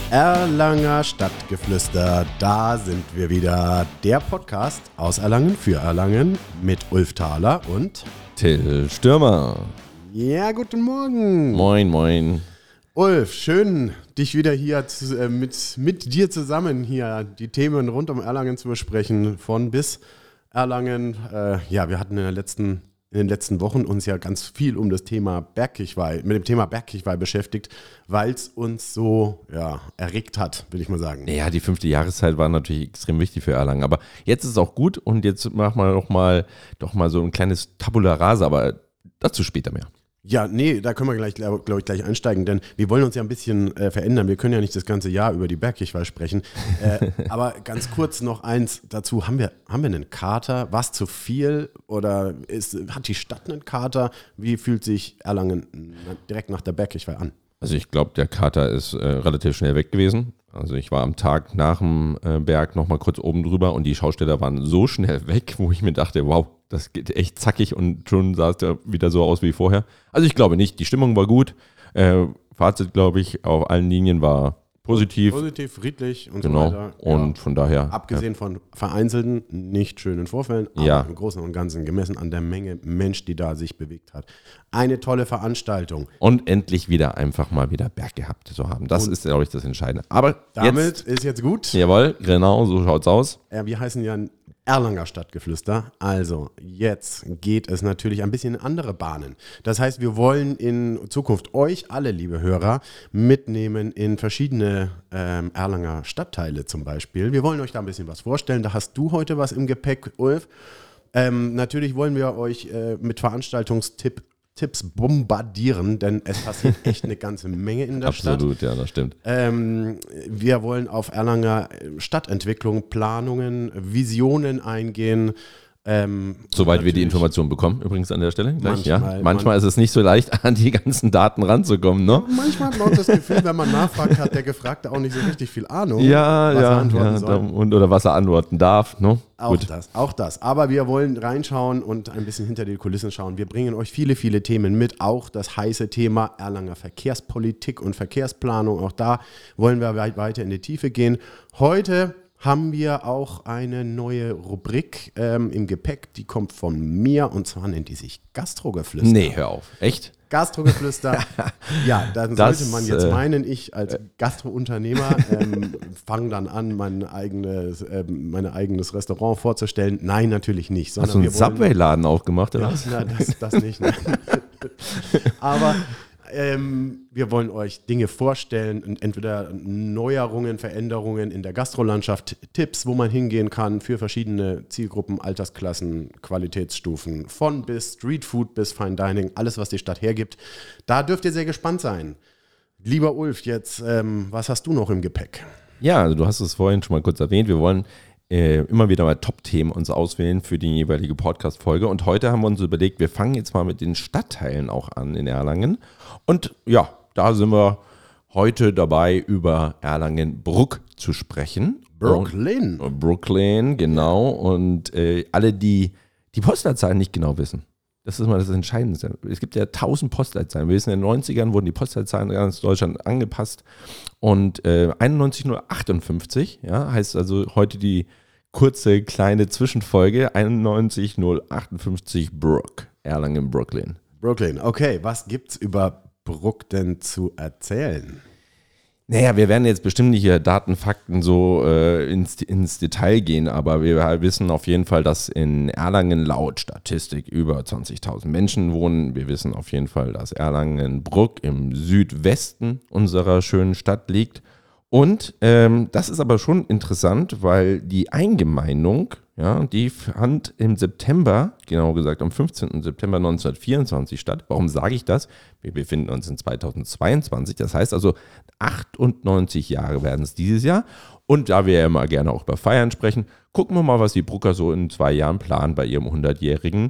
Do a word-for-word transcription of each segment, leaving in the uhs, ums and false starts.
Erlanger Stadtgeflüster, da sind wir wieder. Der Podcast aus Erlangen für Erlangen mit Ulf Thaler und Till Stürmer. Ja, guten Morgen. Moin, moin. Ulf, schön, dich wieder hier zu, äh, mit, mit dir zusammen hier die Themen rund um Erlangen zu besprechen. Von bis Erlangen. Äh, ja, wir hatten in der letzten in den letzten Wochen uns ja ganz viel um das Thema Bergkirchweih, mit dem Thema Bergkirchweih beschäftigt, weil es uns so ja, erregt hat, will ich mal sagen. Ja, die fünfte Jahreszeit war natürlich extrem wichtig für Erlangen, aber jetzt ist es auch gut und jetzt machen wir doch mal, doch mal so ein kleines Tabula Rasa, aber dazu später mehr. Ja, nee, da können wir gleich, glaube ich, gleich einsteigen, denn wir wollen uns ja ein bisschen äh, verändern. Wir können ja nicht das ganze Jahr über die Bergkirchweih sprechen. Äh, aber ganz kurz noch eins dazu. Haben wir, haben wir einen Kater? Was zu viel? Oder ist, hat die Stadt einen Kater? Wie fühlt sich Erlangen direkt nach der Bergkirchweih an? Also ich glaube, der Kater ist äh, relativ schnell weg gewesen. Also ich war am Tag nach dem äh, Berg nochmal kurz oben drüber und die Schausteller waren so schnell weg, wo ich mir dachte, wow, das geht echt zackig und schon sah es ja wieder so aus wie vorher. Also ich glaube nicht, die Stimmung war gut. Äh, Fazit, glaube ich, auf allen Linien war positiv. Positiv, friedlich und genau. so weiter. Und ja. von daher. Abgesehen ja. von vereinzelten, nicht schönen Vorfällen, aber ja. im Großen und Ganzen gemessen an der Menge Mensch, die da sich bewegt hat. Eine tolle Veranstaltung. Und endlich wieder einfach mal wieder Berg gehabt zu haben. Das und ist, glaube ich, das Entscheidende. Aber damit jetzt, ist jetzt gut. Jawohl, genau, so schaut's aus. Ja, wir heißen ja Erlanger Stadtgeflüster. Also jetzt geht es natürlich ein bisschen in andere Bahnen. Das heißt, wir wollen in Zukunft euch alle, liebe Hörer, mitnehmen in verschiedene ähm, Erlanger Stadtteile zum Beispiel. Wir wollen euch da ein bisschen was vorstellen. Da hast du heute was im Gepäck, Ulf. Ähm, natürlich wollen wir euch äh, mit Veranstaltungstipps Tipps bombardieren, denn es passiert echt eine ganze Menge in der Absolut, Stadt. Absolut, ja, das stimmt. Ähm, wir wollen auf Erlanger Stadtentwicklung, Planungen, Visionen eingehen. Ähm, Soweit wir die Informationen bekommen, übrigens an der Stelle. Gleich, manchmal, ja. manchmal man, ist es nicht so leicht, an die ganzen Daten ranzukommen. Ne? Manchmal hat man auch das Gefühl, wenn man nachfragt, hat der Gefragte auch nicht so richtig viel Ahnung, ja, was ja, er antworten ja, soll. Und, oder was er antworten darf. Ne? Auch Gut. das, auch das. Aber wir wollen reinschauen und ein bisschen hinter die Kulissen schauen. Wir bringen euch viele, viele Themen mit. Auch das heiße Thema Erlanger Verkehrspolitik und Verkehrsplanung. Auch da wollen wir weit weiter in die Tiefe gehen. Heute haben wir auch eine neue Rubrik ähm, im Gepäck, die kommt von mir und zwar nennt die sich Gastrogeflüster. Nee, hör auf. Echt? Gastrogeflüster. Ja, dann das, sollte man jetzt äh, meinen, ich als Gastrounternehmer ähm, fange dann an, mein eigenes, äh, mein eigenes Restaurant vorzustellen. Nein, natürlich nicht. Hast du einen Subway-Laden aufgemacht, oder ja, was? Na, das, das nicht. Nein. Aber Ähm, wir wollen euch Dinge vorstellen, entweder Neuerungen, Veränderungen in der Gastrolandschaft, Tipps, wo man hingehen kann für verschiedene Zielgruppen, Altersklassen, Qualitätsstufen, von bis Streetfood bis Fine Dining, alles, was die Stadt hergibt. Da dürft ihr sehr gespannt sein. Lieber Ulf, jetzt, ähm, was hast du noch im Gepäck? Ja, also du hast es vorhin schon mal kurz erwähnt, wir wollen Äh, immer wieder mal Top-Themen uns auswählen für die jeweilige Podcast-Folge. Und heute haben wir uns überlegt, wir fangen jetzt mal mit den Stadtteilen auch an in Erlangen. Und ja, da sind wir heute dabei, über Erlangen-Bruck zu sprechen. Brooklyn. Und, Brooklyn, genau. Und äh, alle, die die Postleitzahlen nicht genau wissen. Das ist mal das Entscheidendste. Es gibt ja tausend Postleitzahlen. Wir wissen, in den neunzigern wurden die Postleitzahlen in ganz Deutschland angepasst. Und äh, einundneunzig null achtundfünfzig, ja, heißt also heute die kurze, kleine Zwischenfolge. einundneunzig null achtundfünfzig Bruck, Erlangen, Brooklyn. Brooklyn, okay. Was gibt's über Bruck denn zu erzählen? Naja, wir werden jetzt bestimmt nicht hier Daten, Fakten so äh, ins, ins Detail gehen, aber wir wissen auf jeden Fall, dass in Erlangen laut Statistik über zwanzigtausend Menschen wohnen. Wir wissen auf jeden Fall, dass Erlangen-Bruck im Südwesten unserer schönen Stadt liegt. Und ähm, das ist aber schon interessant, weil die Eingemeindung, ja, die fand im September, genau gesagt am fünfzehnten September neunzehnhundertvierundzwanzig statt. Warum sage ich das? Wir befinden uns in zweitausendzweiundzwanzig, das heißt also achtundneunzig Jahre werden es dieses Jahr. Und da wir ja immer gerne auch über Feiern sprechen, gucken wir mal, was die Brucker so in zwei Jahren planen bei ihrem hundertjährigen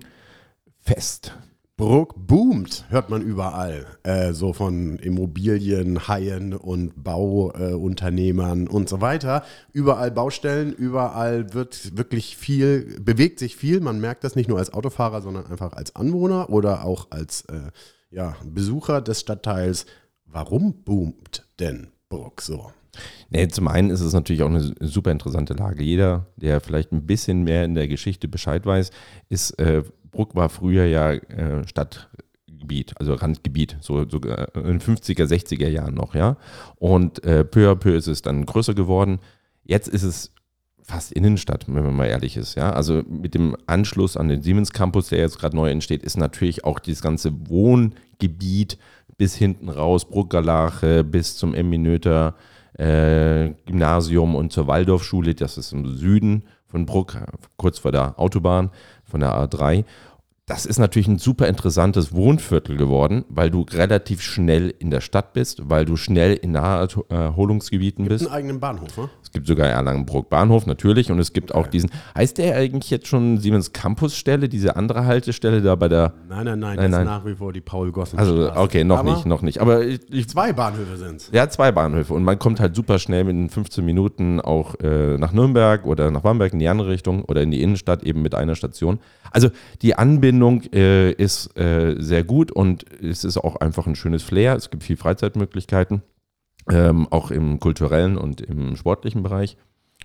Fest. Bruck boomt, hört man überall. Äh, so von Immobilien, Haien und Bauunternehmern äh, und so weiter. Überall Baustellen, überall wird wirklich viel, bewegt sich viel. Man merkt das nicht nur als Autofahrer, sondern einfach als Anwohner oder auch als äh, ja, Besucher des Stadtteils. Warum boomt denn Bruck so? Nee, zum einen ist es natürlich auch eine super interessante Lage. Jeder, der vielleicht ein bisschen mehr in der Geschichte Bescheid weiß, ist, äh, Bruck war früher ja äh, Stadtgebiet, also Randgebiet, so, so äh, in den fünfziger, sechziger Jahren noch, ja. Und äh, peu à peu ist es dann größer geworden. Jetzt ist es fast Innenstadt, wenn man mal ehrlich ist, ja. Also mit dem Anschluss an den Siemens Campus, der jetzt gerade neu entsteht, ist natürlich auch dieses ganze Wohngebiet bis hinten raus, Bruckgerlache bis zum Emminöter Äh, Gymnasium und zur Waldorfschule, das ist im Süden von Bruck, kurz vor der Autobahn, von der A drei. Das ist natürlich ein super interessantes Wohnviertel geworden, weil du relativ schnell in der Stadt bist, weil du schnell in Naherholungsgebieten bist. Es gibt einen eigenen Bahnhof, ne? Es gibt sogar Erlangen-Bruck Bahnhof natürlich und es gibt okay. auch diesen, heißt der eigentlich jetzt schon Siemens Campusstelle, diese andere Haltestelle da bei der... Nein, nein, nein, nein, das nein. ist nach wie vor die Paul-Gossen. Also okay, noch aber nicht, noch nicht. Aber ich, ich, zwei Bahnhöfe sind es. Ja, zwei Bahnhöfe und man kommt halt super schnell in fünfzehn Minuten auch äh, nach Nürnberg oder nach Bamberg in die andere Richtung oder in die Innenstadt eben mit einer Station. Also die Anbindung äh, ist äh, sehr gut und es ist auch einfach ein schönes Flair. Es gibt viel Freizeitmöglichkeiten, ähm, auch im kulturellen und im sportlichen Bereich.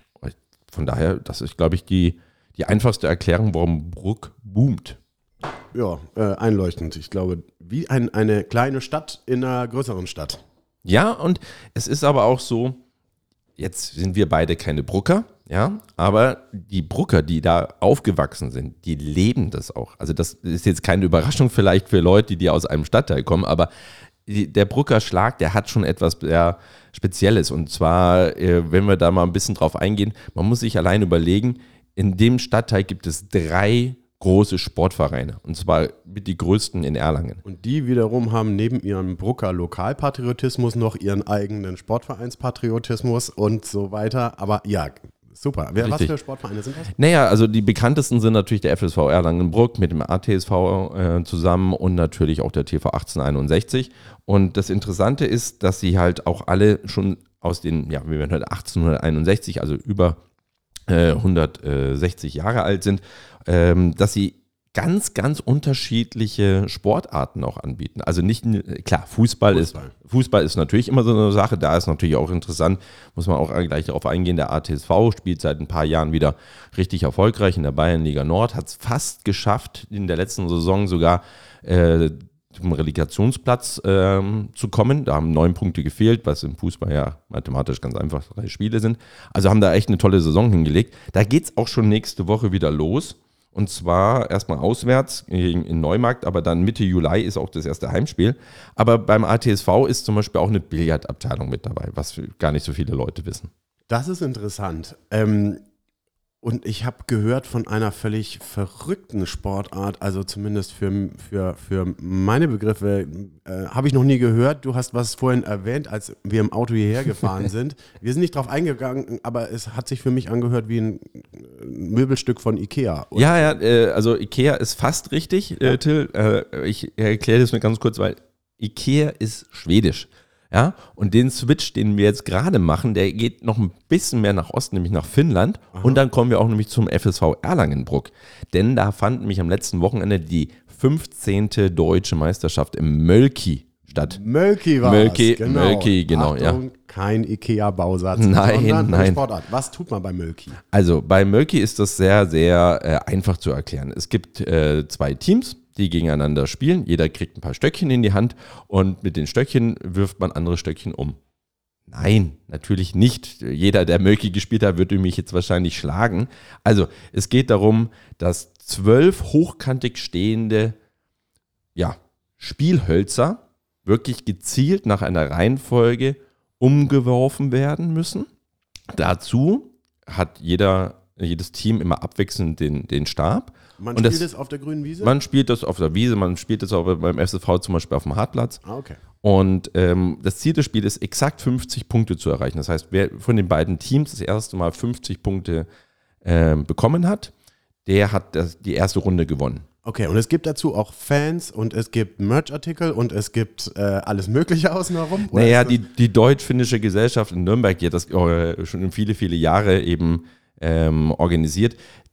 Von daher, das ist, glaube ich, die, die einfachste Erklärung, warum Bruck boomt. Ja, äh, einleuchtend. Ich glaube, wie ein, eine kleine Stadt in einer größeren Stadt. Ja, und es ist aber auch so, jetzt sind wir beide keine Brucker, ja, aber die Brucker, die da aufgewachsen sind, die leben das auch. Also das ist jetzt keine Überraschung vielleicht für Leute, die aus einem Stadtteil kommen, aber die, der Brucker Schlag, der hat schon etwas sehr Spezielles. Und zwar, äh, wenn wir da mal ein bisschen drauf eingehen, man muss sich allein überlegen, in dem Stadtteil gibt es drei große Sportvereine, und zwar mit die größten in Erlangen. Und die wiederum haben neben ihrem Brucker Lokalpatriotismus noch ihren eigenen Sportvereinspatriotismus und so weiter. Aber ja, super. Wer, was für Sportvereine sind das? Naja, also die bekanntesten sind natürlich der F S V Erlangen-Bruck mit dem A T S V äh, zusammen und natürlich auch der T V achtzehnhunderteinundsechzig. Und das Interessante ist, dass sie halt auch alle schon aus den, ja, wir werden heute achtzehnhunderteinundsechzig, also über äh, hundertsechzig Jahre alt sind, ähm, dass sie ganz, ganz unterschiedliche Sportarten auch anbieten. Also nicht, klar, Fußball, Fußball. ist Fußball ist natürlich immer so eine Sache, da ist natürlich auch interessant, muss man auch gleich darauf eingehen, der A T S V spielt seit ein paar Jahren wieder richtig erfolgreich in der Bayernliga Nord, hat es fast geschafft, in der letzten Saison sogar äh, zum Relegationsplatz ähm, zu kommen. Da haben neun Punkte gefehlt, was im Fußball ja mathematisch ganz einfach drei Spiele sind. Also haben da echt eine tolle Saison hingelegt. Da geht es auch schon nächste Woche wieder los. Und zwar erstmal auswärts in Neumarkt, aber dann Mitte Juli ist auch das erste Heimspiel. Aber beim A T S V ist zum Beispiel auch eine Billardabteilung mit dabei, was gar nicht so viele Leute wissen. Das ist interessant. Ähm, und ich habe gehört von einer völlig verrückten Sportart, also zumindest für, für, für meine Begriffe, äh, habe ich noch nie gehört. Du hast was vorhin erwähnt, als wir im Auto hierher gefahren sind. Wir sind nicht drauf eingegangen, aber es hat sich für mich angehört wie ein Möbelstück von Ikea. Oder? Ja, ja, äh, also Ikea ist fast richtig, äh, Till. Äh, ich erkläre das nur ganz kurz, weil Ikea ist schwedisch. Ja, und den Switch, den wir jetzt gerade machen, der geht noch ein bisschen mehr nach Osten, nämlich nach Finnland. Aha. Und dann kommen wir auch nämlich zum F S V Erlangen-Bruck. Denn da fand nämlich am letzten Wochenende die fünfzehnte deutsche Meisterschaft im Mölki statt. Mölki war Mölki, genau. Mölki, genau, Achtung, ja. Kein Ikea-Bausatz, nein, sondern nein. Sportart. Was tut man bei Mölki? Also bei Mölki ist das sehr, sehr äh, einfach zu erklären. Es gibt äh, zwei Teams, die gegeneinander spielen. Jeder kriegt ein paar Stöckchen in die Hand und mit den Stöckchen wirft man andere Stöckchen um. Nein, natürlich nicht. Jeder, der Mölki gespielt hat, würde mich jetzt wahrscheinlich schlagen. Also es geht darum, dass zwölf hochkantig stehende ja, Spielhölzer wirklich gezielt nach einer Reihenfolge umgeworfen werden müssen. Dazu hat jeder, jedes Team immer abwechselnd den, den Stab. Man und spielt das, das auf der grünen Wiese? Man spielt das auf der Wiese, man spielt das auch beim F S V zum Beispiel auf dem Hartplatz. Ah, okay. Und ähm, das Ziel des Spiels ist, exakt fünfzig Punkte zu erreichen. Das heißt, wer von den beiden Teams das erste Mal fünfzig Punkte äh, bekommen hat, der hat das, die erste Runde gewonnen. Okay, und es gibt dazu auch Fans und es gibt Merch-Artikel und es gibt äh, alles Mögliche außen herum? Naja, die, die deutsch-finnische Gesellschaft in Nürnberg, die hat das äh, schon viele, viele Jahre eben ähm, organisiert.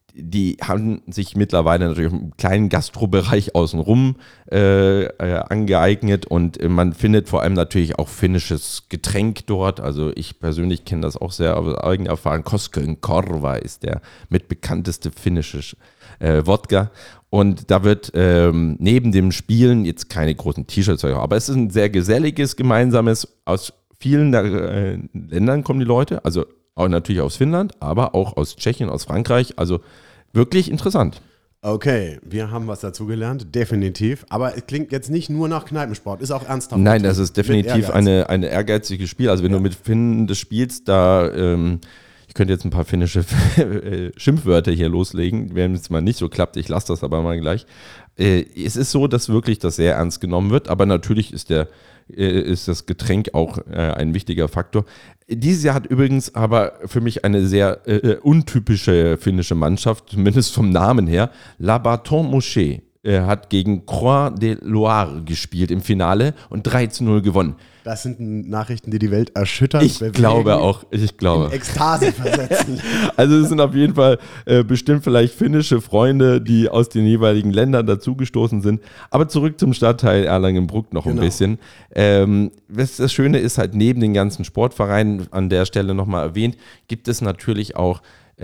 die haben sich mittlerweile natürlich im kleinen Gastrobereich außenrum äh, äh, angeeignet und man findet vor allem natürlich auch finnisches Getränk dort. Also ich persönlich kenne das auch sehr aus eigener Erfahrung. Koskenkorva ist der mitbekannteste finnische äh, Wodka. Und da wird ähm, neben dem Spielen jetzt keine großen T-Shirts, aber es ist ein sehr geselliges, gemeinsames, aus vielen äh, Ländern kommen die Leute, also auch natürlich aus Finnland, aber auch aus Tschechien, aus Frankreich, also wirklich interessant. Okay, wir haben was dazugelernt, definitiv. Aber es klingt jetzt nicht nur nach Kneipensport, ist auch ernsthaft. Nein, das ist definitiv eine, eine ehrgeizige Spiel. Also wenn ja. du mit Finnen das spielst, da, ähm, ich könnte jetzt ein paar finnische Schimpfwörter hier loslegen, wenn es mal nicht so klappt, ich lasse das aber mal gleich. Äh, es ist so, dass wirklich das sehr ernst genommen wird, aber natürlich ist der ist das Getränk auch äh, ein wichtiger Faktor. Dieses Jahr hat übrigens aber für mich eine sehr äh, untypische finnische Mannschaft, zumindest vom Namen her, La Baton Mouché, äh, hat gegen Croix de Loire gespielt im Finale und drei zu null gewonnen. Das sind Nachrichten, die die Welt erschüttern. Ich glaube auch, ich glaube. In Ekstase versetzen. Also es sind auf jeden Fall äh, bestimmt vielleicht finnische Freunde, die aus den jeweiligen Ländern dazugestoßen sind. Aber zurück zum Stadtteil Erlangen-Bruck noch genau. ein bisschen. Ähm, das, das Schöne ist halt, neben den ganzen Sportvereinen, an der Stelle nochmal erwähnt, gibt es natürlich auch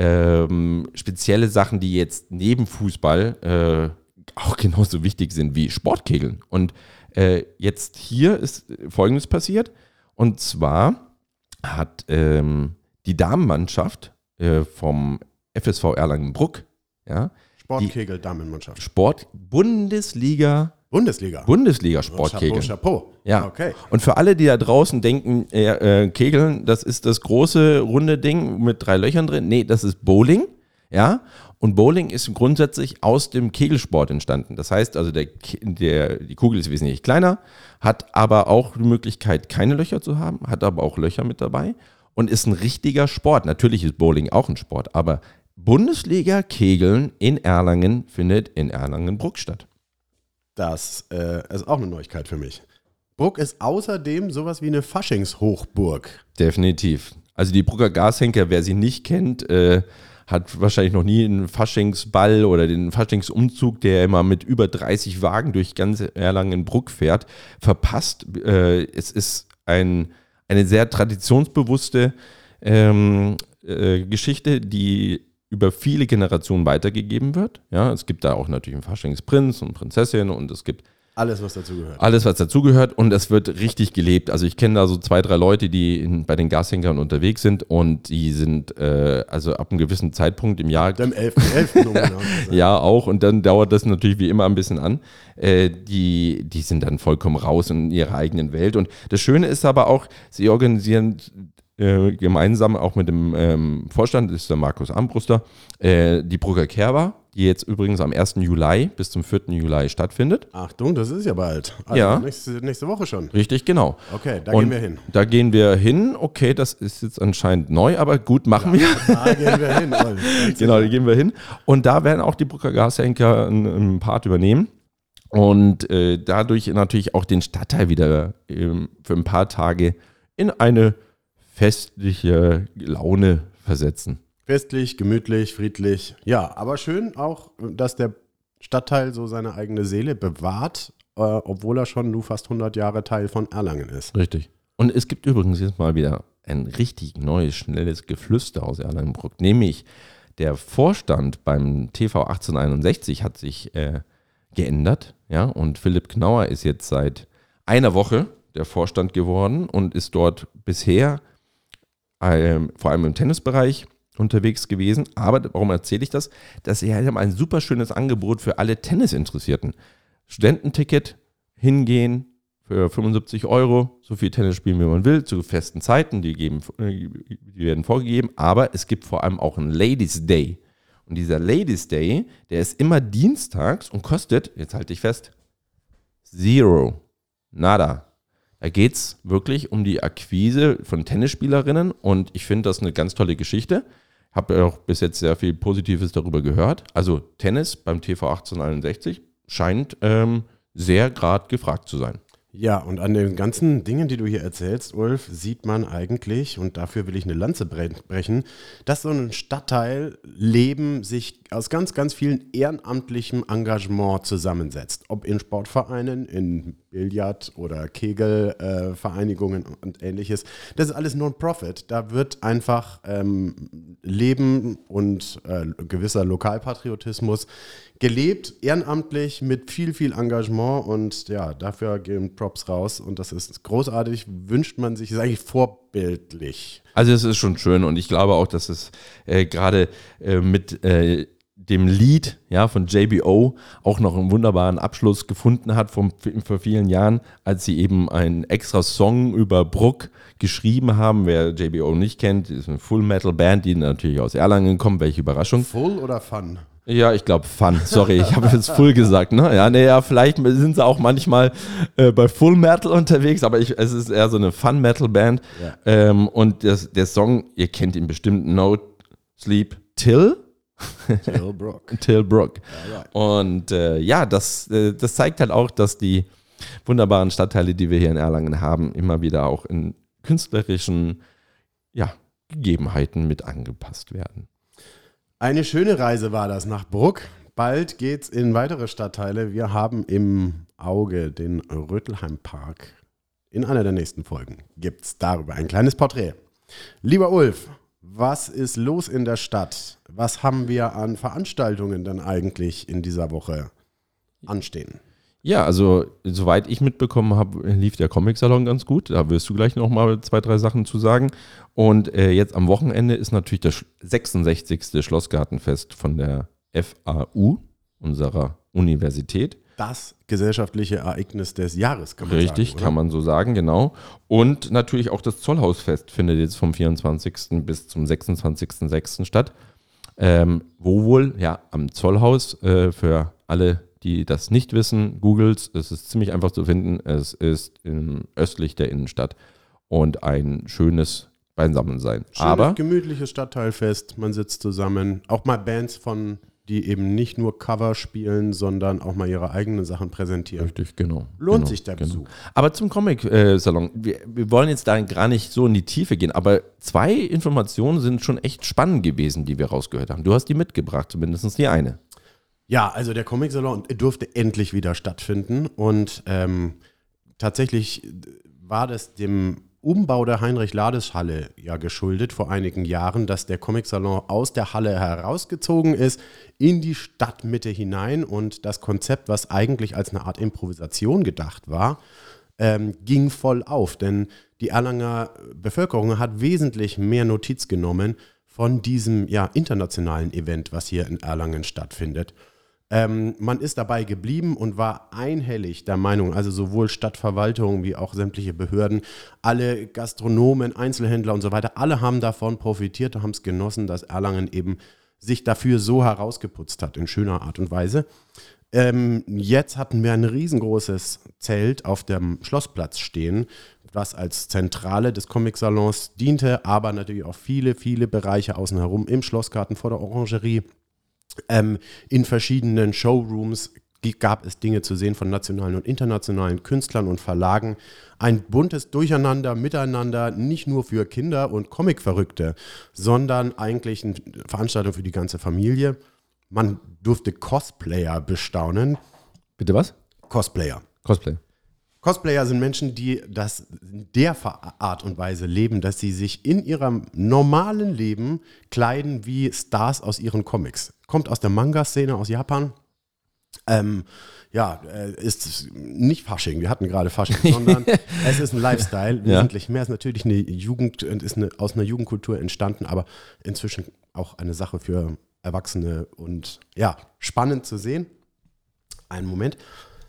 ähm, spezielle Sachen, die jetzt neben Fußball äh, auch genauso wichtig sind wie Sportkegeln. Und Äh, jetzt hier ist Folgendes passiert, und zwar hat ähm, die Damenmannschaft äh, vom F S V Erlangen-Bruck, ja, Sportkegel-Damenmannschaft. Sport Bundesliga Bundesliga. Bundesliga Sportkegeln. Chapeau, Chapeau. Ja. Okay. Und für alle, die da draußen denken, äh, äh, Kegeln, das ist das große runde Ding mit drei Löchern drin. Nee, das ist Bowling, ja. Und Bowling ist grundsätzlich aus dem Kegelsport entstanden. Das heißt also, der, der, die Kugel ist wesentlich kleiner, hat aber auch die Möglichkeit, keine Löcher zu haben, hat aber auch Löcher mit dabei und ist ein richtiger Sport. Natürlich ist Bowling auch ein Sport, aber Bundesliga-Kegeln in Erlangen findet in Erlangen-Bruck statt. Das äh, ist auch eine Neuigkeit für mich. Bruck ist außerdem sowas wie eine Faschingshochburg. Definitiv. Also die Brucker Gashenker, wer sie nicht kennt, äh, hat wahrscheinlich noch nie einen Faschingsball oder den Faschingsumzug, der immer mit über dreißig Wagen durch ganz Erlangen-Bruck fährt, verpasst. Äh, es ist ein, eine sehr traditionsbewusste ähm, äh, Geschichte, die über viele Generationen weitergegeben wird. Ja, es gibt da auch natürlich einen Faschingsprinz und Prinzessin und es gibt alles, was dazugehört. Alles, was dazugehört, und es wird richtig gelebt. Also ich kenne da so zwei, drei Leute, die in, bei den Gashenkern unterwegs sind und die sind äh, also ab einem gewissen Zeitpunkt im Jahr... Am elften elften Ja, auch, und dann dauert das natürlich wie immer ein bisschen an. Äh, die, die sind dann vollkommen raus in ihrer eigenen Welt. Und das Schöne ist aber auch, sie organisieren äh, gemeinsam auch mit dem ähm, Vorstand, das ist der Markus Armbruster, äh, die Brucker Kerwa, die jetzt übrigens am ersten Juli bis zum vierten Juli stattfindet. Achtung, das ist ja bald. Also ja. Nächste, nächste Woche schon. Richtig, genau. Okay, da und gehen wir hin. Da gehen wir hin. Okay, das ist jetzt anscheinend neu, aber gut, machen ja, wir. Da gehen wir hin. Genau, da gehen wir hin. Und da werden auch die Brucker Gashenker einen, einen Part übernehmen. Und äh, dadurch natürlich auch den Stadtteil wieder ähm, für ein paar Tage in eine festliche Laune versetzen. Festlich, gemütlich, friedlich. Ja, aber schön auch, dass der Stadtteil so seine eigene Seele bewahrt, äh, obwohl er schon nur fast hundert Jahre Teil von Erlangen ist. Richtig. Und es gibt übrigens jetzt mal wieder ein richtig neues, schnelles Geflüster aus Erlangen-Bruck. Nämlich der Vorstand beim T V achtzehnhunderteinundsechzig hat sich äh, geändert. Ja? Und Philipp Knauer ist jetzt seit einer Woche der Vorstand geworden und ist dort bisher äh, vor allem im Tennisbereich unterwegs gewesen. Aber warum erzähle ich das? Dass sie haben ein super schönes Angebot für alle Tennisinteressierten. Studententicket, hingehen für fünfundsiebzig Euro, so viel Tennis spielen, wie man will, zu festen Zeiten, die, geben, die werden vorgegeben. Aber es gibt vor allem auch einen Ladies Day. Und dieser Ladies Day, der ist immer dienstags und kostet, jetzt halte ich fest, zero. Nada. Da geht es wirklich um die Akquise von Tennisspielerinnen und ich finde das eine ganz tolle Geschichte. Habe auch bis jetzt sehr viel Positives darüber gehört. Also Tennis beim T V achtzehnhunderteinundsechzig scheint ähm, sehr gerade gefragt zu sein. Ja, und an den ganzen Dingen, die du hier erzählst, Ulf, sieht man eigentlich, und dafür will ich eine Lanze brechen, dass so ein Stadtteilleben sich aus ganz, ganz vielen ehrenamtlichem Engagement zusammensetzt. Ob in Sportvereinen, in Billard- oder Kegelvereinigungen äh, und ähnliches. Das ist alles Non-Profit. Da wird einfach ähm, Leben und äh, gewisser Lokalpatriotismus gelebt, ehrenamtlich, mit viel, viel Engagement, und ja, dafür gehen Props raus, und das ist großartig, wünscht man sich, ist eigentlich vorbildlich. Also es ist schon schön, und ich glaube auch, dass es äh, gerade äh, mit äh, dem Lied, ja, von J B O auch noch einen wunderbaren Abschluss gefunden hat vom, vor vielen Jahren, als sie eben einen extra Song über Bruck geschrieben haben. Wer J B O nicht kennt, ist eine Full-Metal-Band, die natürlich aus Erlangen kommt. Welche Überraschung. Full oder Fun? Ja, ich glaube Fun. Sorry, ich habe jetzt Full gesagt, ne? Ja, nee, ja, vielleicht sind sie auch manchmal äh, bei Full Metal unterwegs, aber ich, es ist eher so eine Fun Metal Band. Ja. Ähm, und das, der Song, ihr kennt ihn bestimmt, No Sleep Till. Till Brook. Till Brook. Ja, right. Und äh, ja, das, äh, das zeigt halt auch, dass die wunderbaren Stadtteile, die wir hier in Erlangen haben, immer wieder auch in künstlerischen ja, Gegebenheiten mit angepasst werden. Eine schöne Reise war das nach Bruck. Bald geht's in weitere Stadtteile. Wir haben im Auge den Rötelheim-Park. In einer der nächsten Folgen gibt's darüber ein kleines Porträt. Lieber Ulf, was ist los in der Stadt? Was haben wir an Veranstaltungen dann eigentlich in dieser Woche anstehen? Ja, also soweit ich mitbekommen habe, lief der Comic-Salon ganz gut. Da wirst du gleich noch mal zwei, drei Sachen zu sagen. Und äh, jetzt am Wochenende ist natürlich das sechsundsechzigste Schlossgartenfest von der F A U, unserer Universität. Das gesellschaftliche Ereignis des Jahres, kann man Richtig, sagen. Richtig, kann man so sagen, genau. Und natürlich auch das Zollhausfest findet jetzt vom vierundzwanzigsten bis zum sechsundzwanzigsten sechsten statt. Ähm, wo wohl? Ja, am Zollhaus äh, für alle, die das nicht wissen, googelt, es ist ziemlich einfach zu finden. Es ist in, östlich der Innenstadt und ein schönes Beisammensein. Schönes, Aber gemütliches Stadtteilfest, man sitzt zusammen. Auch mal Bands von, die eben nicht nur Cover spielen, sondern auch mal ihre eigenen Sachen präsentieren. Richtig, genau. Lohnt genau, sich der genau. Besuch. Aber zum Comic-Salon, wir, wir wollen jetzt da gar nicht so in die Tiefe gehen, aber zwei Informationen sind schon echt spannend gewesen, die wir rausgehört haben. Du hast die mitgebracht, zumindest die eine. Ja, also der Comic-Salon durfte endlich wieder stattfinden, und ähm, tatsächlich war das dem Umbau der Heinrich-Lades-Halle ja geschuldet vor einigen Jahren, dass der Comic-Salon aus der Halle herausgezogen ist, in die Stadtmitte hinein, und das Konzept, was eigentlich als eine Art Improvisation gedacht war, ähm, ging voll auf, denn die Erlanger Bevölkerung hat wesentlich mehr Notiz genommen von diesem ja, internationalen Event, was hier in Erlangen stattfindet. Ähm, man ist dabei geblieben und war einhellig der Meinung, also sowohl Stadtverwaltung wie auch sämtliche Behörden, alle Gastronomen, Einzelhändler und so weiter, alle haben davon profitiert und haben es genossen, dass Erlangen eben sich dafür so herausgeputzt hat, in schöner Art und Weise. Ähm, jetzt hatten wir ein riesengroßes Zelt auf dem Schlossplatz stehen, was als Zentrale des Comic-Salons diente, aber natürlich auch viele, viele Bereiche außen herum, im Schlossgarten, vor der Orangerie. Ähm, in verschiedenen Showrooms gab es Dinge zu sehen von nationalen und internationalen Künstlern und Verlagen. Ein buntes Durcheinander, Miteinander, nicht nur für Kinder und Comic-Verrückte, sondern eigentlich eine Veranstaltung für die ganze Familie. Man durfte Cosplayer bestaunen. Bitte was? Cosplayer. Cosplay. Cosplayer sind Menschen, die das in der Art und Weise leben, dass sie sich in ihrem normalen Leben kleiden wie Stars aus ihren Comics. Kommt aus der Manga-Szene aus Japan. Ähm, ja, ist nicht Fasching, wir hatten gerade Fasching, sondern es ist ein Lifestyle, wesentlich ja. mehr. Es ist natürlich eine Jugend, ist eine, aus einer Jugendkultur entstanden, aber inzwischen auch eine Sache für Erwachsene und ja, spannend zu sehen. Einen Moment.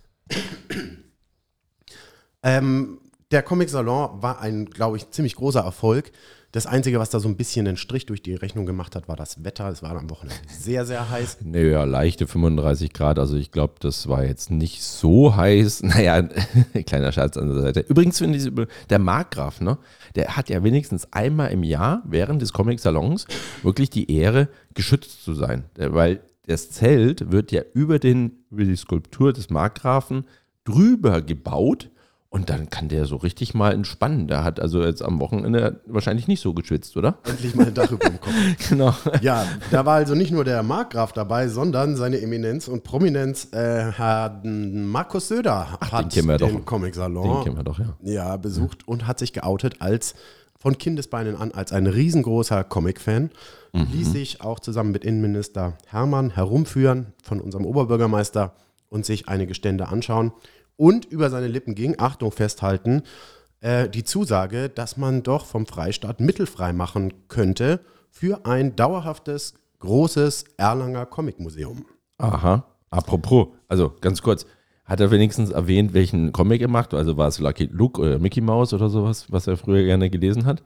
Ähm, der Comic-Salon war ein, glaube ich, ziemlich großer Erfolg. Das Einzige, was da so ein bisschen einen Strich durch die Rechnung gemacht hat, war das Wetter. Es war am Wochenende sehr, sehr heiß. Naja, leichte fünfunddreißig Grad. Also ich glaube, das war jetzt nicht so heiß. Naja, kleiner Scherz an der Seite. Übrigens finde ich, der Markgraf, ne, der hat ja wenigstens einmal im Jahr während des Comic-Salons wirklich die Ehre, geschützt zu sein. Weil das Zelt wird ja über, den, über die Skulptur des Markgrafen drüber gebaut. Und dann kann der so richtig mal entspannen. Der hat also jetzt am Wochenende wahrscheinlich nicht so geschwitzt, oder? Endlich mal ein Dach über dem Kopf. Genau. Ja, da war also nicht nur der Markgraf dabei, sondern seine Eminenz und Prominenz, äh, Herr Markus Söder Ach, hat den, den Comic-Salon den kennen wir doch, ja. ja, besucht ja. und hat sich geoutet als von Kindesbeinen an als ein riesengroßer Comic-Fan. Mhm. Ließ sich auch zusammen mit Innenminister Hermann herumführen von unserem Oberbürgermeister und sich einige Stände anschauen. Und über seine Lippen ging, Achtung, festhalten, äh, die Zusage, dass man doch vom Freistaat Mittel frei machen könnte für ein dauerhaftes, großes Erlanger Comicmuseum. Aha, apropos, also ganz kurz, hat er wenigstens erwähnt, welchen Comic er macht? Also war es Lucky Luke oder Mickey Mouse oder sowas, was er früher gerne gelesen hat?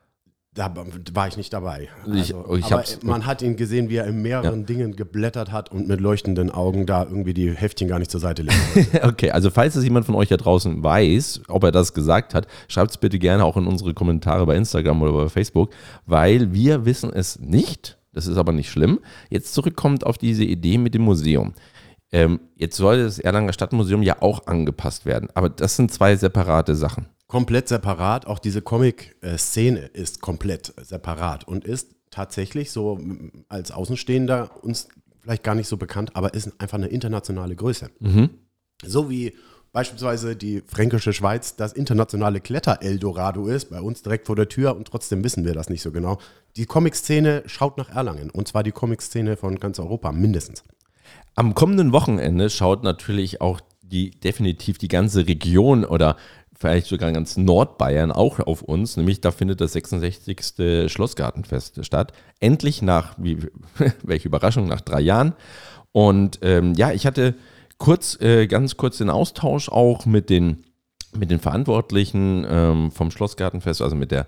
Da war ich nicht dabei. Ich, Also, ich aber man hat ihn gesehen, wie er in mehreren ja. Dingen geblättert hat und mit leuchtenden Augen da irgendwie die Heftchen gar nicht zur Seite legen wollte. Okay, also falls es jemand von euch da draußen weiß, ob er das gesagt hat, schreibt es bitte gerne auch in unsere Kommentare bei Instagram oder bei Facebook, weil wir wissen es nicht. Das ist aber nicht schlimm. Jetzt zurückkommt auf diese Idee mit dem Museum. Ähm, jetzt soll das Erlanger Stadtmuseum ja auch angepasst werden, aber das sind zwei separate Sachen. Komplett separat, auch diese Comic-Szene ist komplett separat und ist tatsächlich so als Außenstehender uns vielleicht gar nicht so bekannt, aber ist einfach eine internationale Größe. Mhm. So wie beispielsweise die fränkische Schweiz das internationale Kletter-Eldorado ist, bei uns direkt vor der Tür und trotzdem wissen wir das nicht so genau. Die Comic-Szene schaut nach Erlangen und zwar die Comic-Szene von ganz Europa mindestens. Am kommenden Wochenende schaut natürlich auch die definitiv die ganze Region oder vielleicht sogar ganz Nordbayern auch auf uns, nämlich da findet das sechsundsechzigste Schlossgartenfest statt. Endlich nach, wie, welche Überraschung, nach drei Jahren. Und ähm, ja, ich hatte kurz, äh, ganz kurz den Austausch auch mit den, mit den Verantwortlichen ähm, vom Schlossgartenfest, also mit der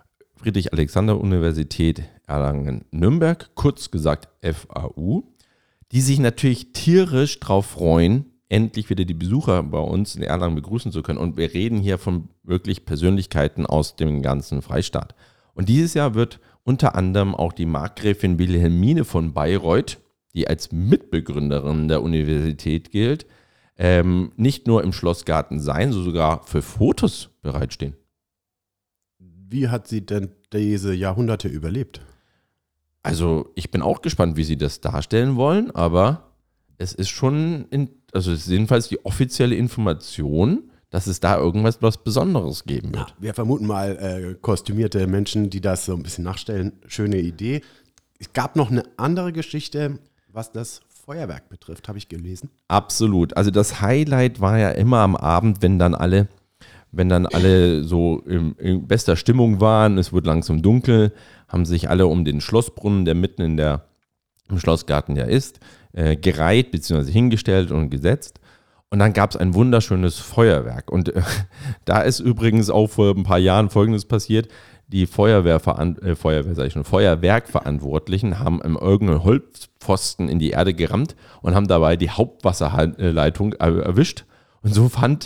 Friedrich-Alexander-Universität Erlangen-Nürnberg, kurz gesagt F A U, die sich natürlich tierisch drauf freuen, endlich wieder die Besucher bei uns in Erlangen begrüßen zu können. Und wir reden hier von wirklich Persönlichkeiten aus dem ganzen Freistaat. Und dieses Jahr wird unter anderem auch die Markgräfin Wilhelmine von Bayreuth, die als Mitbegründerin der Universität gilt, ähm, nicht nur im Schlossgarten sein, sondern sogar für Fotos bereitstehen. Wie hat sie denn diese Jahrhunderte überlebt? Also ich bin auch gespannt, wie sie das darstellen wollen, aber es ist schon, in, also es ist jedenfalls die offizielle Information, dass es da irgendwas was Besonderes geben wird. Ja, wir vermuten mal äh, kostümierte Menschen, die das so ein bisschen nachstellen. Schöne Idee. Es gab noch eine andere Geschichte, was das Feuerwerk betrifft, habe ich gelesen. Absolut. Also das Highlight war ja immer am Abend, wenn dann alle, wenn dann alle so in, in bester Stimmung waren, es wird langsam dunkel, haben sich alle um den Schlossbrunnen, der mitten in der, im Schlossgarten ja ist, äh, gereiht bzw. hingestellt und gesetzt. Und dann gab es ein wunderschönes Feuerwerk. Und äh, da ist übrigens auch vor ein paar Jahren Folgendes passiert. Die Feuerwehrveran- äh, Feuerwehr, sag ich schon, Feuerwerkverantwortlichen haben im irgendeinen Holzpfosten in die Erde gerammt und haben dabei die Hauptwasserleitung erwischt. Und so fand,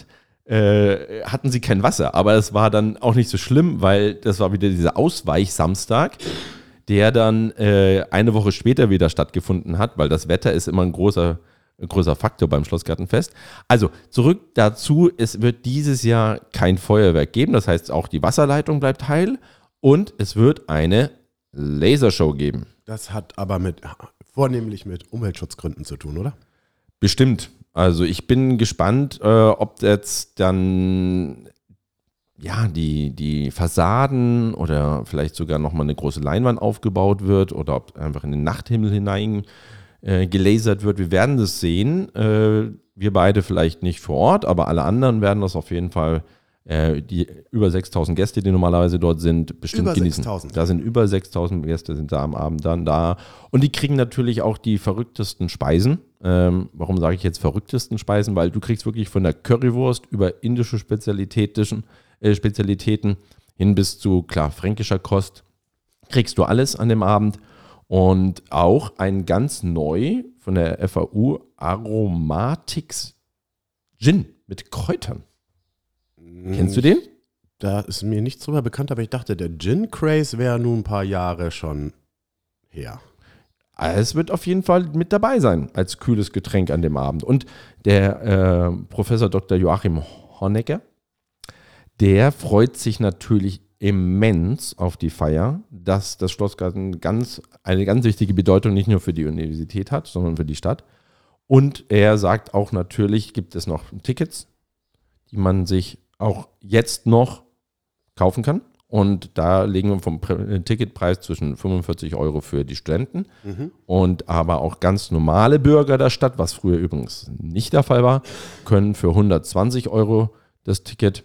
äh, hatten sie kein Wasser. Aber es war dann auch nicht so schlimm, weil das war wieder dieser Ausweichsamstag, der dann äh, eine Woche später wieder stattgefunden hat, weil das Wetter ist immer ein großer, ein großer Faktor beim Schlossgartenfest. Also zurück dazu, es wird dieses Jahr kein Feuerwerk geben, das heißt auch die Wasserleitung bleibt heil und es wird eine Lasershow geben. Das hat aber mit vornehmlich mit Umweltschutzgründen zu tun, oder? Bestimmt. Also ich bin gespannt, äh, ob jetzt dann ja, die, die Fassaden oder vielleicht sogar nochmal eine große Leinwand aufgebaut wird oder ob einfach in den Nachthimmel hinein äh, gelasert wird. Wir werden das sehen. Äh, wir beide vielleicht nicht vor Ort, aber alle anderen werden das auf jeden Fall, äh, die über sechstausend Gäste, die normalerweise dort sind, bestimmt über genießen. sechstausend. Da sind über sechstausend Gäste, sind da am Abend dann da. Und die kriegen natürlich auch die verrücktesten Speisen. Ähm, warum sage ich jetzt verrücktesten Speisen? Weil du kriegst wirklich von der Currywurst über indische Spezialitäten Spezialitäten hin bis zu, klar, fränkischer Kost, kriegst du alles an dem Abend und auch ein ganz neu von der F A U Aromatics Gin mit Kräutern. Mhm. Kennst du den? Da ist mir nichts drüber bekannt, aber ich dachte, der Gin-Craze wäre nun ein paar Jahre schon her. Es wird auf jeden Fall mit dabei sein als kühles Getränk an dem Abend. Und der äh, Professor Doktor Joachim Honecker, der freut sich natürlich immens auf die Feier, dass das Schlossgarten ganz, eine ganz wichtige Bedeutung nicht nur für die Universität hat, sondern für die Stadt. Und er sagt auch, natürlich gibt es noch Tickets, die man sich auch jetzt noch kaufen kann. Und da legen wir vom Ticketpreis zwischen fünfundvierzig Euro für die Studenten mhm. und aber auch ganz normale Bürger der Stadt, was früher übrigens nicht der Fall war, können für hundertzwanzig Euro das Ticket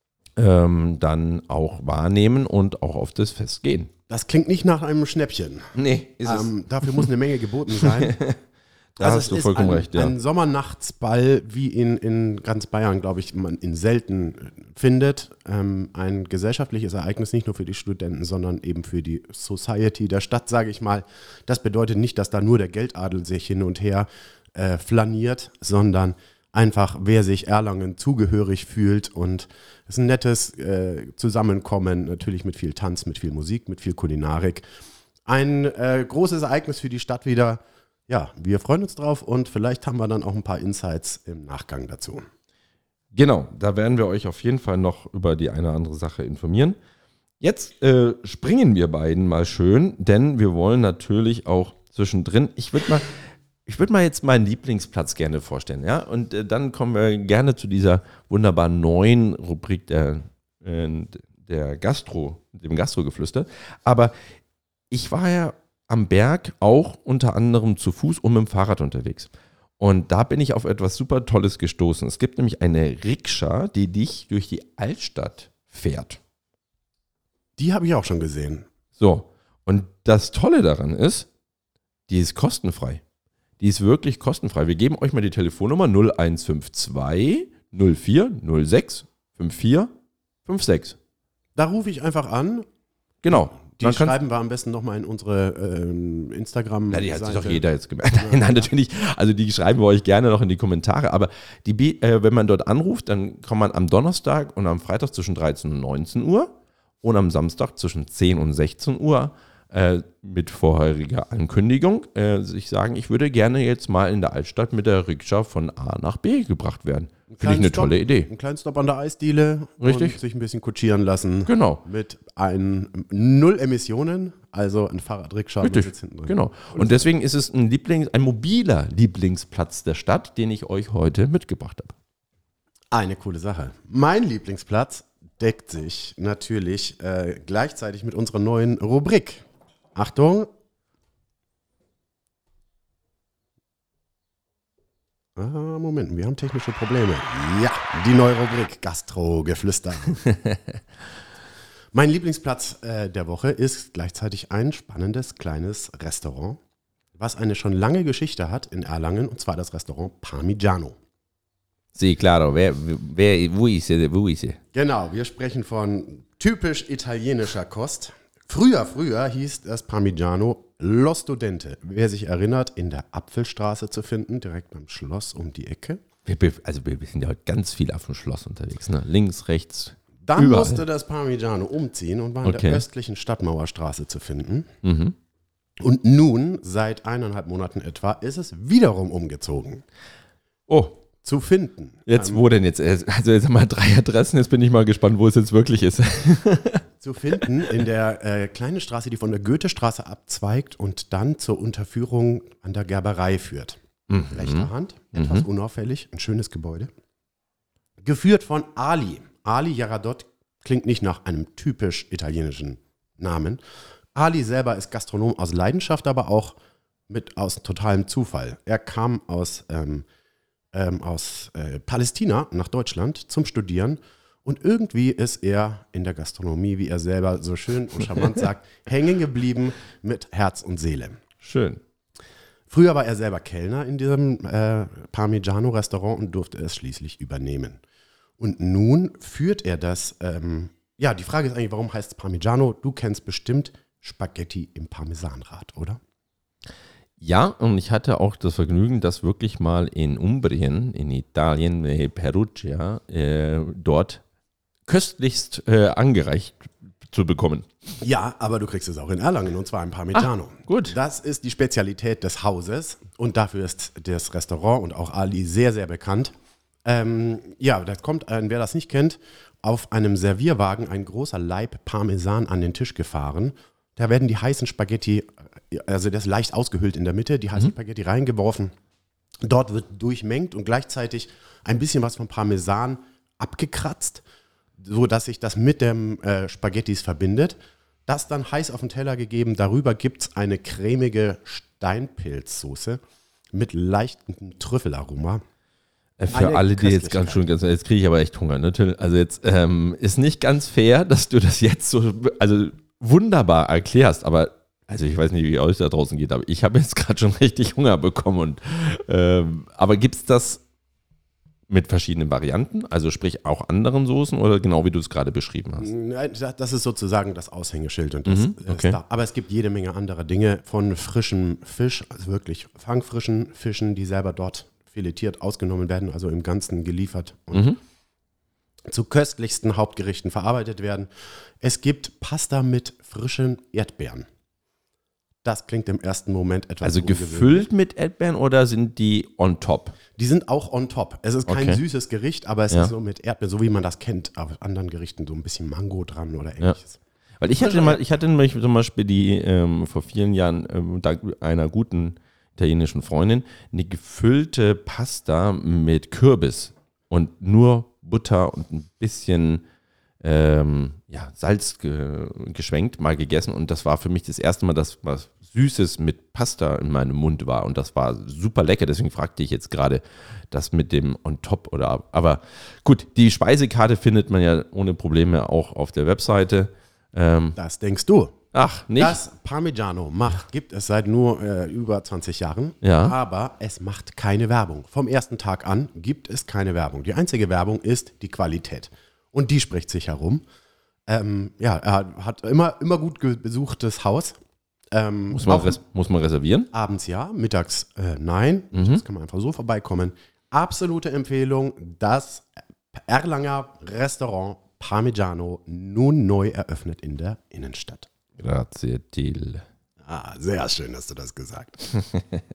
ähm, dann auch wahrnehmen und auch auf das Fest gehen. Das klingt nicht nach einem Schnäppchen. Nee, ist ähm, es. Dafür muss eine Menge geboten sein. Da also hast du vollkommen ein, recht, ja. Ein Sommernachtsball, wie ihn in ganz Bayern, glaube ich, man ihn selten findet. Ähm, ein gesellschaftliches Ereignis, nicht nur für die Studenten, sondern eben für die Society der Stadt, sage ich mal. Das bedeutet nicht, dass da nur der Geldadel sich hin und her äh, flaniert, sondern einfach, wer sich Erlangen zugehörig fühlt. Und es ist ein nettes äh, Zusammenkommen, natürlich mit viel Tanz, mit viel Musik, mit viel Kulinarik. Ein äh, großes Ereignis für die Stadt wieder. Ja, wir freuen uns drauf und vielleicht haben wir dann auch ein paar Insights im Nachgang dazu. Genau, da werden wir euch auf jeden Fall noch über die eine oder andere Sache informieren. Jetzt äh, springen wir beiden mal schön, denn wir wollen natürlich auch zwischendrin, ich würde mal, ich würde mal jetzt meinen Lieblingsplatz gerne vorstellen, ja, und äh, dann kommen wir gerne zu dieser wunderbaren neuen Rubrik der, äh, der Gastro, dem Gastrogeflüster. Aber ich war ja am Berg auch unter anderem zu Fuß und mit dem Fahrrad unterwegs. Und da bin ich auf etwas super Tolles gestoßen. Es gibt nämlich eine Rikscha, die dich durch die Altstadt fährt. Die habe ich auch schon gesehen. So, und das Tolle daran ist, die ist kostenfrei. Die ist wirklich kostenfrei. Wir geben euch mal die Telefonnummer null eins fünf zwei null vier null sechs fünf vier fünf sechs. Da rufe ich einfach an. Genau. Die schreiben wir am besten nochmal in unsere ähm, Instagram-Seite. Ja, die hat sich doch jeder jetzt gemerkt. Nein, nein, natürlich. Also die schreiben wir euch gerne noch in die Kommentare. Aber die, äh, wenn man dort anruft, dann kann man am Donnerstag und am Freitag zwischen dreizehn und neunzehn Uhr und am Samstag zwischen zehn und sechzehn Uhr äh, mit vorheriger Ankündigung äh, sich sagen, ich würde gerne jetzt mal in der Altstadt mit der Rikscha von A nach B gebracht werden. Finde ich eine Stop, tolle Idee. Einen kleinen Stop an der Eisdiele. Richtig. Und sich ein bisschen kutschieren lassen. Genau. Mit ein, null Emissionen, also ein Fahrradrikscha. Richtig, genau. Und deswegen ist es ein, Lieblings-, ein mobiler Lieblingsplatz der Stadt, den ich euch heute mitgebracht habe. Eine coole Sache. Mein Lieblingsplatz deckt sich natürlich äh, gleichzeitig mit unserer neuen Rubrik. Achtung. Ah, Moment, wir haben technische Probleme. Ja, die neue Rubrik Gastrogeflüster. Mein Lieblingsplatz äh, der Woche ist gleichzeitig ein spannendes kleines Restaurant, was eine schon lange Geschichte hat in Erlangen, und zwar das Restaurant Parmigiano. Sí, claro. Wer, wer, wo ist sie? Wo ist sie? Genau, wir sprechen von typisch italienischer Kost. Früher, früher hieß das Parmigiano Lo Studente. Wer sich erinnert, in der Apfelstraße zu finden, direkt beim Schloss um die Ecke. Wir, also wir sind ja heute ganz viel auf dem Schloss unterwegs, ne? Links, rechts, Dann überall. musste das Parmigiano umziehen und war in Okay. der östlichen Stadtmauerstraße zu finden. Mhm. Und nun, seit eineinhalb Monaten etwa, ist es wiederum umgezogen. Oh, Zu finden. jetzt Ähm, wo denn jetzt? Also jetzt haben wir drei Adressen, jetzt bin ich mal gespannt, wo es jetzt wirklich ist. zu finden in der äh, kleinen Straße, die von der Goethestraße abzweigt und dann zur Unterführung an der Gerberei führt. Mhm. Rechter Hand, etwas Mhm. unauffällig, ein schönes Gebäude. Geführt von Ali. Ali Jaradot klingt nicht nach einem typisch italienischen Namen. Ali selber ist Gastronom aus Leidenschaft, aber auch mit aus totalem Zufall. Er kam aus, ähm, ähm, aus äh, Palästina nach Deutschland zum Studieren. Und irgendwie ist er in der Gastronomie, wie er selber so schön und charmant sagt, hängen geblieben mit Herz und Seele. Schön. Früher war er selber Kellner in diesem äh, Parmigiano-Restaurant und durfte es schließlich übernehmen. Und nun führt er das, ähm, ja, die Frage ist eigentlich, warum heißt es Parmigiano? Du kennst bestimmt Spaghetti im Parmesanrad, oder? Ja, und ich hatte auch das Vergnügen, das wirklich mal in Umbrien, in Italien, äh, Perugia, äh, dort köstlichst äh, angereicht zu bekommen. Ja, aber du kriegst es auch in Erlangen, und zwar im Parmigiano. Ah, gut. Das ist die Spezialität des Hauses und dafür ist das Restaurant und auch Ali sehr, sehr bekannt. Ähm, ja, da kommt ein, wer das nicht kennt, auf einem Servierwagen ein großer Laib Parmesan an den Tisch gefahren. Da werden die heißen Spaghetti, also das ist leicht ausgehöhlt in der Mitte, die heißen mhm. Spaghetti reingeworfen. Dort wird durchmengt und gleichzeitig ein bisschen was vom Parmesan abgekratzt, so dass sich das mit dem äh, Spaghettis verbindet. Das dann heiß auf den Teller gegeben. Darüber gibt es eine cremige Steinpilzsoße mit leichtem Trüffelaroma. Für eine alle, die jetzt ganz schon ganz, jetzt kriege ich aber echt Hunger, ne? Also jetzt ähm, ist nicht ganz fair, dass du das jetzt so, also wunderbar erklärst, aber also ich weiß nicht, wie es euch da draußen geht, aber ich habe jetzt gerade schon richtig Hunger bekommen. Und, ähm, aber gibt es das mit verschiedenen Varianten, also sprich auch anderen Soßen oder genau wie du es gerade beschrieben hast? Nein, das ist sozusagen das Aushängeschild. Und das mhm, okay. da. Aber es gibt jede Menge andere Dinge von frischem Fisch, also wirklich fangfrischen Fischen, die selber dort filetiert ausgenommen werden, also im Ganzen geliefert und mhm. zu köstlichsten Hauptgerichten verarbeitet werden. Es gibt Pasta mit frischen Erdbeeren. Das klingt im ersten Moment etwas Also gefüllt mit Erdbeeren oder sind die on top? Die sind auch on top. Es ist kein okay. süßes Gericht, aber es ja. ist so mit Erdbeeren, so wie man das kennt, auf anderen Gerichten so ein bisschen Mango dran oder ähnliches. Ja. Weil ich hatte mal, ich hatte nämlich zum Beispiel die ähm, vor vielen Jahren ähm, dank einer guten italienischen Freundin eine gefüllte Pasta mit Kürbis und nur Butter und ein bisschen ähm, ja, Salz ge- geschwenkt, mal gegessen. Und das war für mich das erste Mal, dass was Süßes mit Pasta in meinem Mund war. Und das war super lecker. Deswegen fragte ich jetzt gerade das mit dem on top oder. Aber gut, die Speisekarte findet man ja ohne Probleme auch auf der Webseite. Ähm, das denkst du. Ach, nicht? Das Parmigiano macht, gibt es seit nur äh, über zwanzig Jahren, ja. aber es macht keine Werbung. Vom ersten Tag an gibt es keine Werbung. Die einzige Werbung ist die Qualität. Und die spricht sich herum. Ähm, ja, er hat immer, immer gut besuchtes Haus. Ähm, muss, man res- muss man reservieren? Abends ja, mittags äh, nein. Mhm. Das kann man einfach so vorbeikommen. Absolute Empfehlung, das Erlanger Restaurant Parmigiano, nun neu eröffnet in der Innenstadt. Grazie Till. Ah, sehr schön, dass du das gesagt hast.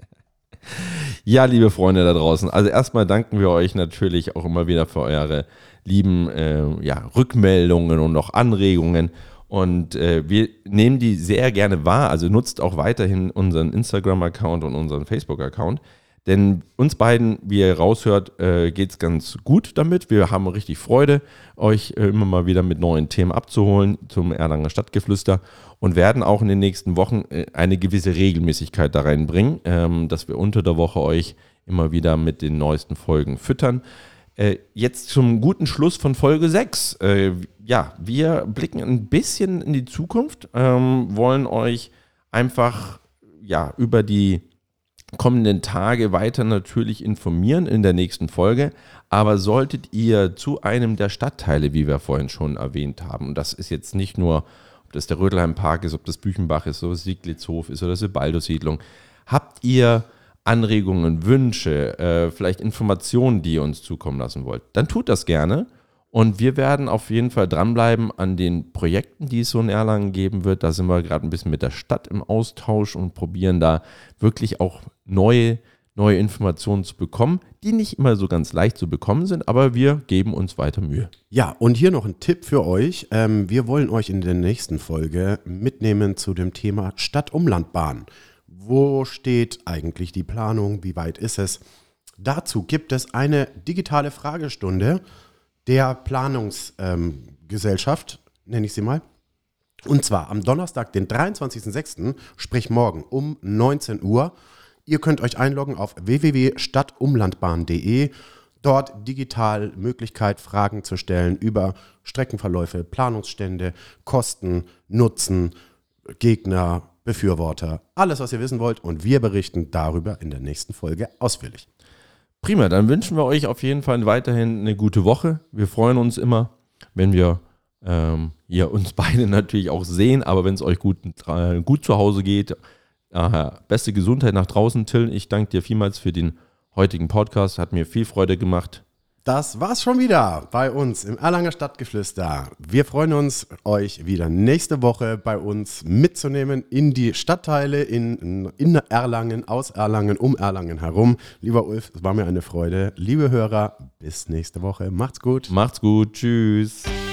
Ja, liebe Freunde da draußen, also erstmal danken wir euch natürlich auch immer wieder für eure lieben äh, ja, Rückmeldungen und auch Anregungen. Und äh, wir nehmen die sehr gerne wahr, also nutzt auch weiterhin unseren Instagram-Account und unseren Facebook-Account. Denn uns beiden, wie ihr raushört, äh, geht es ganz gut damit. Wir haben richtig Freude, euch äh, immer mal wieder mit neuen Themen abzuholen zum Erlanger Stadtgeflüster und werden auch in den nächsten Wochen äh, eine gewisse Regelmäßigkeit da reinbringen, ähm, dass wir unter der Woche euch immer wieder mit den neuesten Folgen füttern. Äh, jetzt zum guten Schluss von Folge sechs. Äh, ja, wir blicken ein bisschen in die Zukunft, ähm, wollen euch einfach ja, über die kommenden Tage weiter natürlich informieren in der nächsten Folge, aber solltet ihr zu einem der Stadtteile, wie wir vorhin schon erwähnt haben, und das ist jetzt nicht nur, ob das der Rödelheim-Park ist, ob das Büchenbach ist, ob das Sieglitzhof ist oder Sebaldo-Siedlung, habt ihr Anregungen, Wünsche, äh, vielleicht Informationen, die ihr uns zukommen lassen wollt, dann tut das gerne. Und wir werden auf jeden Fall dranbleiben an den Projekten, die es so in Erlangen geben wird. Da sind wir gerade ein bisschen mit der Stadt im Austausch und probieren da wirklich auch neue, neue Informationen zu bekommen, die nicht immer so ganz leicht zu bekommen sind, aber wir geben uns weiter Mühe. Ja, und hier noch ein Tipp für euch. Ähm, wir wollen euch in der nächsten Folge mitnehmen zu dem Thema Stadt-Umland-Bahn. Wo steht eigentlich die Planung? Wie weit ist es? Dazu gibt es eine digitale Fragestunde der Planungsgesellschaft, ähm, nenne ich sie mal. Und zwar am Donnerstag, den dreiundzwanzigsten sechsten, sprich morgen um neunzehn Uhr. Ihr könnt euch einloggen auf w w w punkt stadtumlandbahn punkt de. Dort digital Möglichkeit, Fragen zu stellen über Streckenverläufe, Planungsstände, Kosten, Nutzen, Gegner, Befürworter. Alles, was ihr wissen wollt. Und wir berichten darüber in der nächsten Folge ausführlich. Prima, dann wünschen wir euch auf jeden Fall weiterhin eine gute Woche. Wir freuen uns immer, wenn wir ähm, hier uns beide natürlich auch sehen, aber wenn es euch gut, äh, gut zu Hause geht, äh, beste Gesundheit nach draußen, Till. Ich danke dir vielmals für den heutigen Podcast, hat mir viel Freude gemacht. Das war's schon wieder bei uns im Erlanger Stadtgeflüster. Wir freuen uns, euch wieder nächste Woche bei uns mitzunehmen in die Stadtteile in, in Erlangen, aus Erlangen, um Erlangen herum. Lieber Ulf, es war mir eine Freude. Liebe Hörer, bis nächste Woche. Macht's gut. Macht's gut. Tschüss.